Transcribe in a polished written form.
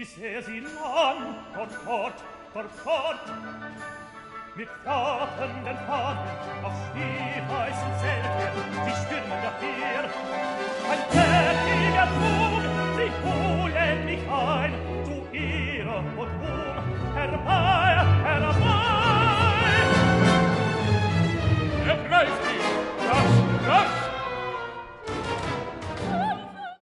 sehe sie lang, dort fort, mit flattenden Fahnen auf schneeweißen Zelten, sie stürmen dafür, ein Pferd